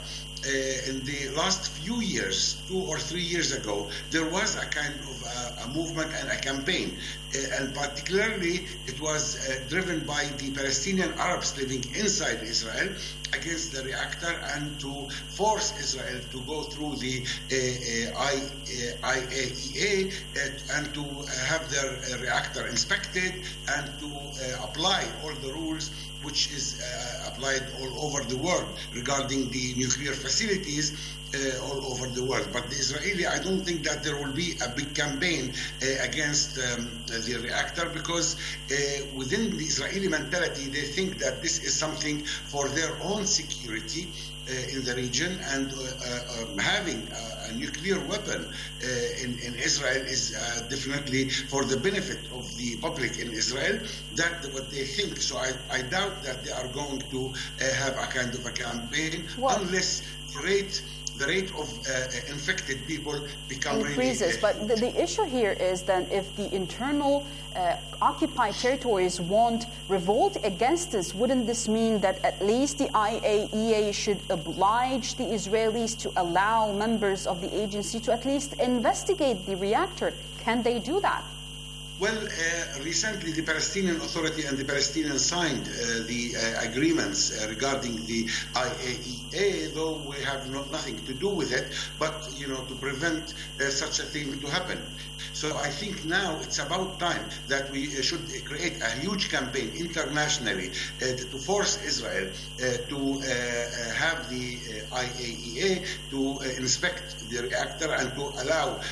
uh, in the last few years, two or three years ago, there was a kind of uh, a movement and a campaign, uh, and particularly it was uh, driven by the Palestinian Arabs living inside Israel against the reactor and to force Israel to go through the uh, uh, I, uh, I A E A uh, and to uh, have their uh, reactor inspected and to uh, apply all the rules which is uh, applied all over the world regarding the nuclear facilities uh, all over the world. But the Israeli, I don't think that there will be a big campaign uh, against um, the reactor because uh, within the Israeli mentality, they think that this is something for their own security uh, in the region, and uh, uh, um, having a, a nuclear weapon uh, in, in Israel is uh, definitely for the benefit of the public in Israel. That's what they think. So I, I doubt that they are going to uh, have a kind of a campaign what? unless the rate the rate of uh, infected people become increases. Really, uh, but the, the issue here is that if the internal uh, occupied territories won't revolt against this, wouldn't this mean that at least the I A E A should oblige the Israelis to allow members of the agency to at least investigate the reactor? Can they do that? Well, uh, recently the Palestinian Authority and the Palestinians signed uh, the uh, agreements uh, regarding the I A E A, though we have not, nothing to do with it, but, you know, to prevent uh, such a thing to happen. So I think now it's about time that we uh, should create a huge campaign internationally uh, to force Israel uh, to uh, have the uh, I A E A to uh, inspect the reactor and to allow um,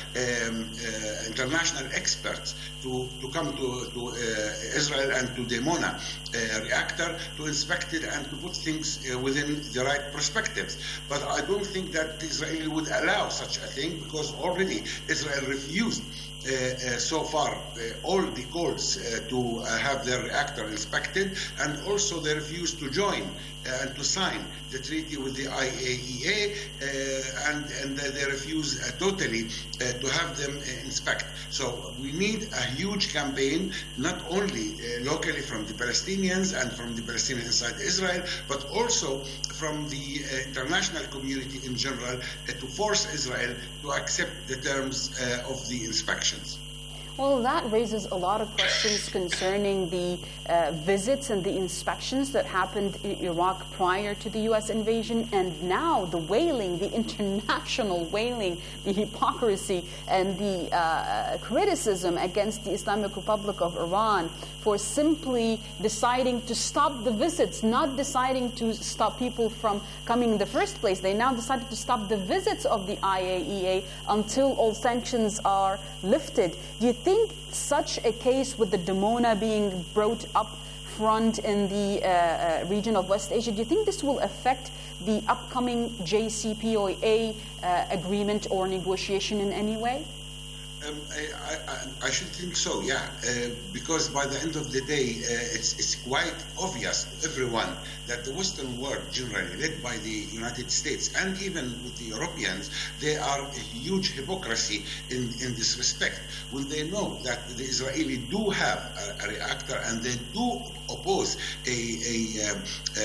uh, international experts to, to come to, to uh, Israel and to the Dimona uh, reactor to inspect it and to put things uh, within the right perspectives. But I don't think that Israel would allow such a thing because already Israel refused Uh, uh, so far uh, all the calls uh, to uh, have their reactor inspected, and also they refused to join uh, and to sign the treaty with the I A E A, uh, and, and they refuse uh, totally uh, to have them uh, inspect. So we need a huge campaign, not only uh, locally from the Palestinians and from the Palestinians inside Israel, but also from the uh, international community in general uh, to force Israel to accept the terms uh, of the inspection. Well, that raises a lot of questions concerning the uh, visits and the inspections that happened in Iraq prior to the U S invasion, and now the wailing, the international wailing, the hypocrisy and the uh, criticism against the Islamic Republic of Iran for simply deciding to stop the visits, not deciding to stop people from coming in the first place. They now decided to stop the visits of the I A E A until all sanctions are lifted. Do you think such a case with the Dimona being brought up front in the uh, uh, region of West Asia, do you think this will affect the upcoming J C P O A uh, agreement or negotiation in any way? Um, I, I, I should think so, yeah, uh, because by the end of the day, uh, it's, it's quite obvious to everyone that the Western world generally, led by the United States and even with the Europeans, they are a huge hypocrisy in, in this respect. When they know that the Israelis do have a, a reactor and they do oppose a, a um,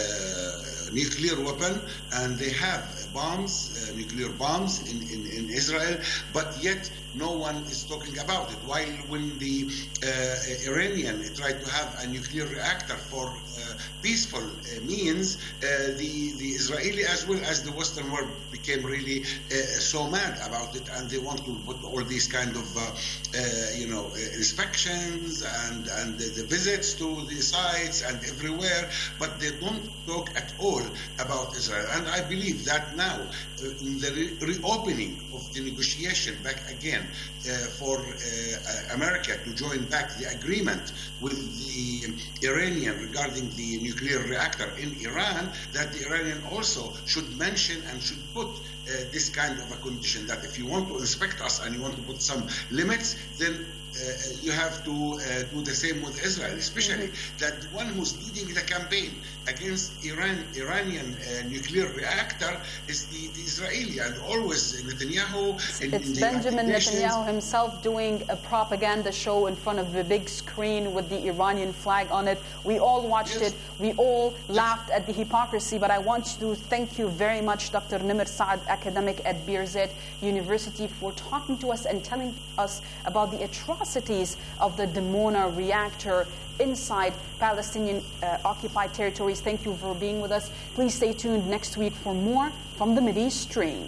uh, nuclear weapon and they have bombs, uh, nuclear bombs in, in, in Israel, but yet no one is talking about it. While when the uh, Iranian tried to have a nuclear reactor for uh, peaceful uh, means, uh, the, the Israeli as well as the Western world became really uh, so mad about it, and they want to put all these kind of, uh, uh, you know, uh, inspections and, and the, the visits to the sites and everywhere, but they don't talk at all about Israel. And I believe that now, uh, in the re- reopening of the negotiation back again uh, for uh, America to join back the agreement with the Iranian regarding the nuclear reactor in Iran, that the Iranian also should mention and should put uh, uh, this kind of a condition, that if you want to inspect us and you want to put some limits, then Uh, you have to uh, do the same with Israel, especially mm-hmm. that the one who's leading the campaign against Iran, Iranian uh, nuclear reactor is the, the Israeli, and always Netanyahu. In, it's in Benjamin Netanyahu himself doing a propaganda show in front of a big screen with the Iranian flag on it. We all watched yes. it. We all laughed at the hypocrisy, but I want to thank you very much, Doctor Nimr Saad, academic at Birzeit University, for talking to us and telling us about the atrocities of the Dimona reactor inside Palestinian uh, occupied territories. Thank you for being with us. Please stay tuned next week for more from the Mideast Stream.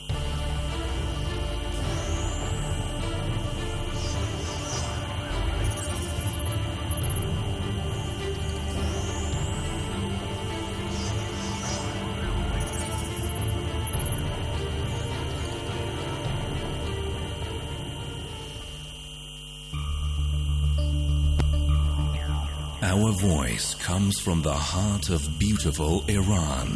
Our voice comes from the heart of beautiful Iran.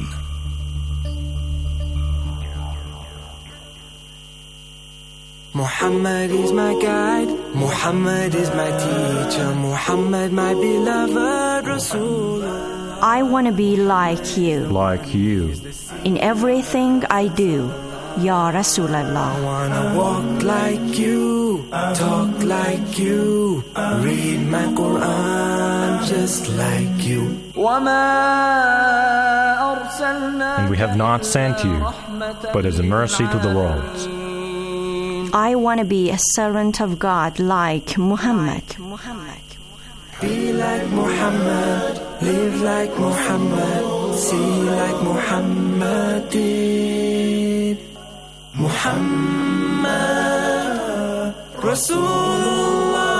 Muhammad is my guide, Muhammad is my teacher, Muhammad my beloved Rasul. I want to be like you. Like you. In everything I do. Ya Rasulallah. I wanna walk like you, talk like you, read my Quran just like you. And we have not sent you, but as a mercy to the world. I want to be a servant of God like Muhammad. Be like Muhammad, live like Muhammad, see like Muhammad did. Muhammad Rasulullah.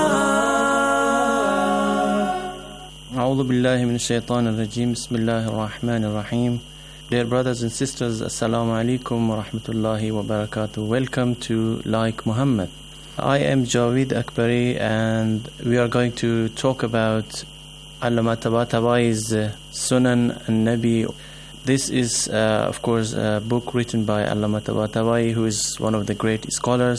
A'udhu billahi minash shaitanir rajim. Bismillahir rahmanir rahim. Dear brothers and sisters, assalamu alaikum wa rahmatullahi wa barakatuh. Welcome to Like Muhammad. I am Jaweed Akbari, and we are going to talk about Allama Tabatabayi's Sunan an-Nabi. This is, uh, of course, a book written by Allama Tabatabai, who is one of the great scholars.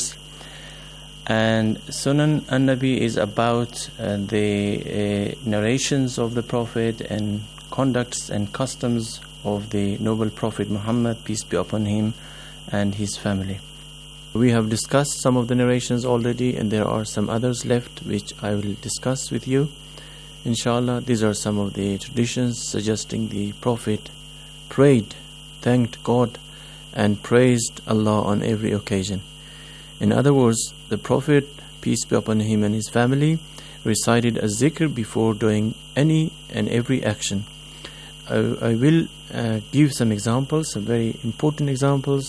And Sunan an-Nabi is about uh, the uh, narrations of the Prophet and conducts and customs of the noble Prophet Muhammad, peace be upon him, and his family. We have discussed some of the narrations already, and there are some others left which I will discuss with you. Inshallah, these are some of the traditions suggesting the Prophet prayed, thanked God, and praised Allah on every occasion. In other words, the Prophet, peace be upon him and his family, recited a zikr before doing any and every action. I, I will uh, give some examples, some very important examples.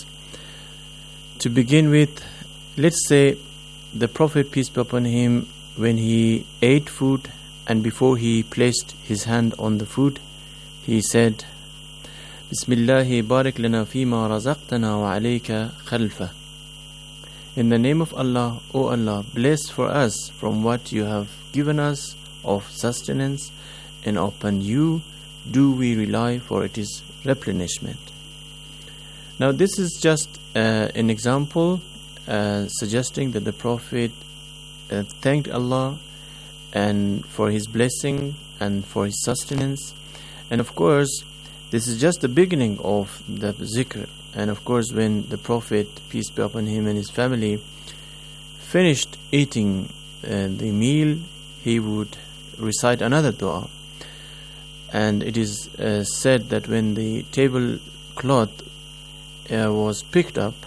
To begin with, let's say the Prophet, peace be upon him, when he ate food and before he placed his hand on the food, he said, Bismillahi barik lana fima razaqtana wa alayka khalfa. In the name of Allah, O Allah, bless for us from what you have given us of sustenance, and upon you do we rely, for it is replenishment. Now this is just uh, an example uh, suggesting that the Prophet uh, thanked Allah and for his blessing and for his sustenance. And of course, this is just the beginning of the zikr. And of course, when the Prophet, peace be upon him and his family, finished eating uh, the meal, he would recite another dua. And it is uh, said that when the tablecloth uh, was picked up,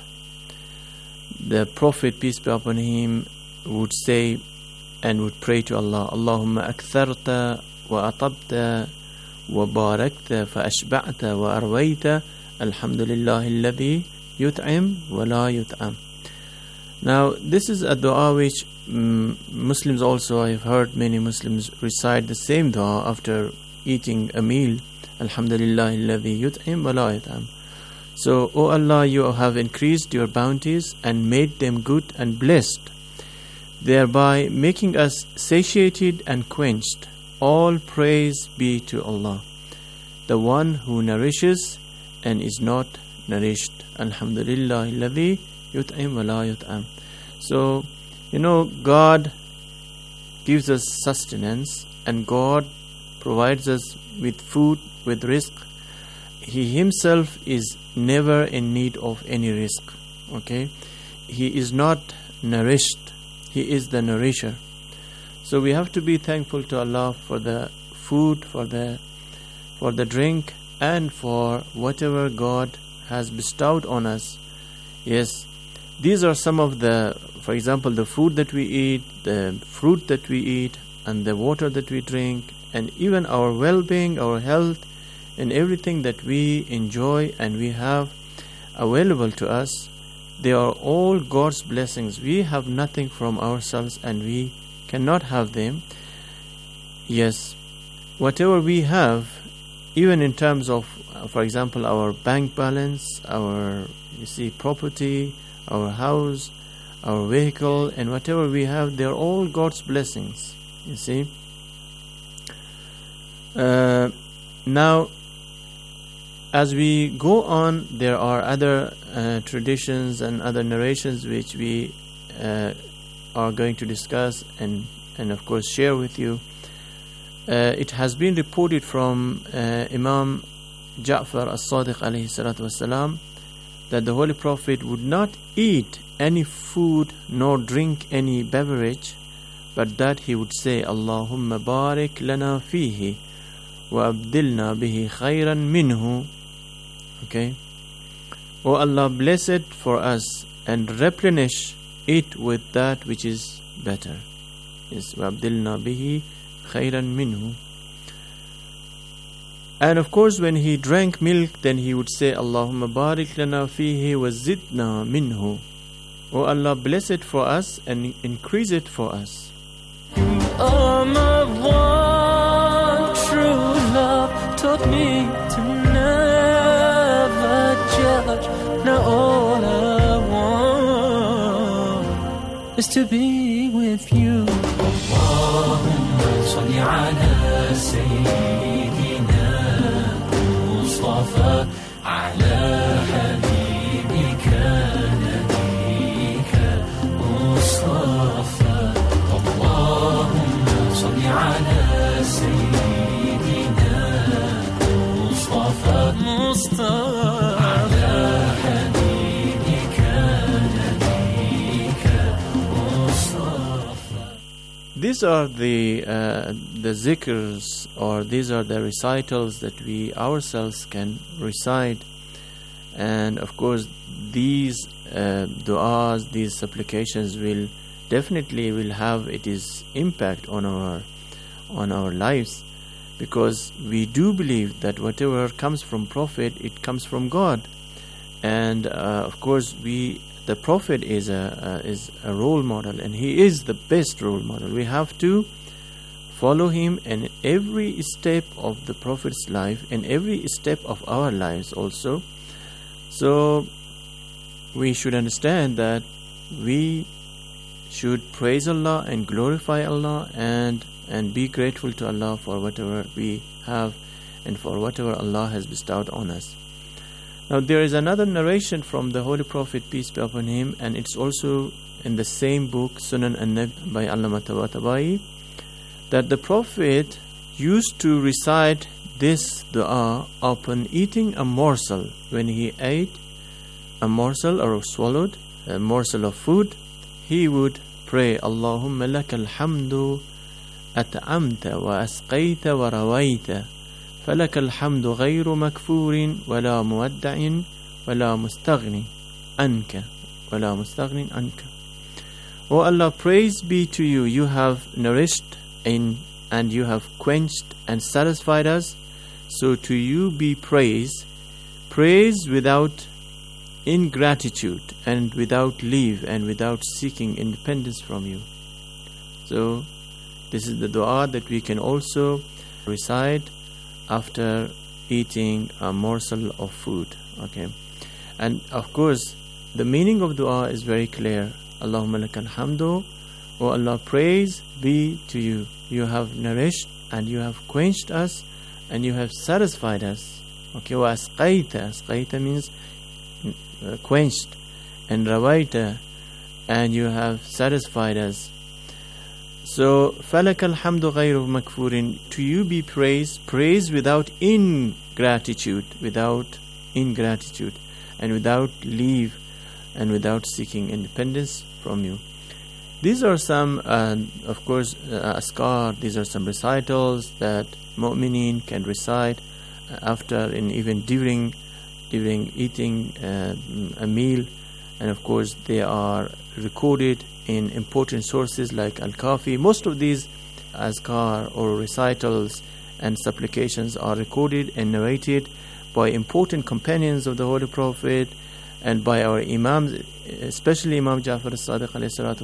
the Prophet, peace be upon him, would say and would pray to Allah, Allahumma aktharta wa atabta wa barakta fa ashba'ta wa arwayta alhamdulillahi alladhi yut'im wa la yut'am. Now this is a dua which um, Muslims also, I have heard many Muslims recite the same dua after eating a meal, alhamdulillahi alladhi yut'im wa la yut'am. So, O Allah, you have increased your bounties and made them good and blessed, thereby making us satiated and quenched. All praise be to Allah, the one who nourishes and is not nourished. Alhamdulillah alladhi yut'im wa la yut'am. So, you know, God gives us sustenance, and God provides us with food, with rizq. He himself is never in need of any rizq. Okay? He is not nourished. He is the nourisher. So we have to be thankful to Allah for the food, for the for the drink, and for whatever God has bestowed on us. Yes, these are some of the, for example, the food that we eat, the fruit that we eat, and the water that we drink, and even our well-being, our health, and everything that we enjoy and we have available to us. They are all God's blessings. We have nothing from ourselves, and we cannot have them. Yes, whatever we have, even in terms of, uh, for example, our bank balance, our, you see, property, our house, our vehicle, and whatever we have, they are all God's blessings, you see. Uh, now, as we go on, there are other uh, traditions and other narrations which we uh, are going to discuss and, and of course share with you. Uh, it has been reported from uh, Imam Ja'far as-Sadiq alayhi salatu wasalam that the Holy Prophet would not eat any food nor drink any beverage, but that he would say, Allahumma barik lana fihi wa abdilna bihi khayran minhu. Okay? O Allah, bless it for us and replenish it with that which is better. Yes, wa abdilna bihi khayran minhu. And of course, when he drank milk, then he would say, Allahumma barik lana fihi wa zidna minhu. O Allah, bless it for us and increase it for us. You are my one true love, taught me to never judge. Now all I want is to be with you. Allahumma salli ala sayyidina Mustafa ala habibika nabika Mustafa. Allahumma salli ala sayyidina Mustafa Mustafa ala habibika nabika Mustafa. These are the uh, the zikrs, or these are the recitals that we ourselves can recite, and of course these uh, du'as, these supplications will definitely will have its impact on our on our lives, because we do believe that whatever comes from Prophet, it comes from God, and uh, of course we. The Prophet is a uh, is a role model, and he is the best role model. We have to follow him in every step of the Prophet's life, and every step of our lives also. So we should understand that we should praise Allah and glorify Allah, and and be grateful to Allah for whatever we have and for whatever Allah has bestowed on us. Now there is another narration from the Holy Prophet, peace be upon him, and it's also in the same book, Sunan an-Nabi by Allama Tabatabai, that the Prophet used to recite this dua upon eating a morsel. When he ate a morsel or swallowed a morsel of food, he would pray, Allahumma lakal hamdu at'amta wa asqayta wa rawayta. فلك الحمد غير مكفور ولا مودع ولا مستغن عنك ولا مستغن عنك. O Allah, praise be to you. You have nourished in, and you have quenched and satisfied us. So to you be praise, praise without ingratitude and without leave and without seeking independence from you. So this is the dua that we can also recite after eating a morsel of food. Okay, and of course the meaning of dua is very clear. Allahumma lakal hamdu. O Allah, praise be to you. You have nourished and you have quenched us and you have satisfied us. Okay, wa asqayta. Asqayta means uh, quenched, and rawaita, and you have satisfied us. So, فَلَكَ الْحَمْدُ غَيْرُ مَكْفُورٍ, to you be praise, praise without ingratitude, without ingratitude, and without leave, and without seeking independence from you. These are some, uh, of course, uh, askar, these are some recitals that mu'mineen can recite after and even during during eating uh, a meal, and of course they are recorded in important sources like Al-Kafi. Most of these azkar or recitals and supplications are recorded and narrated by important companions of the Holy Prophet and by our Imams, especially Imam Ja'far as-Sadiq alayhi salatu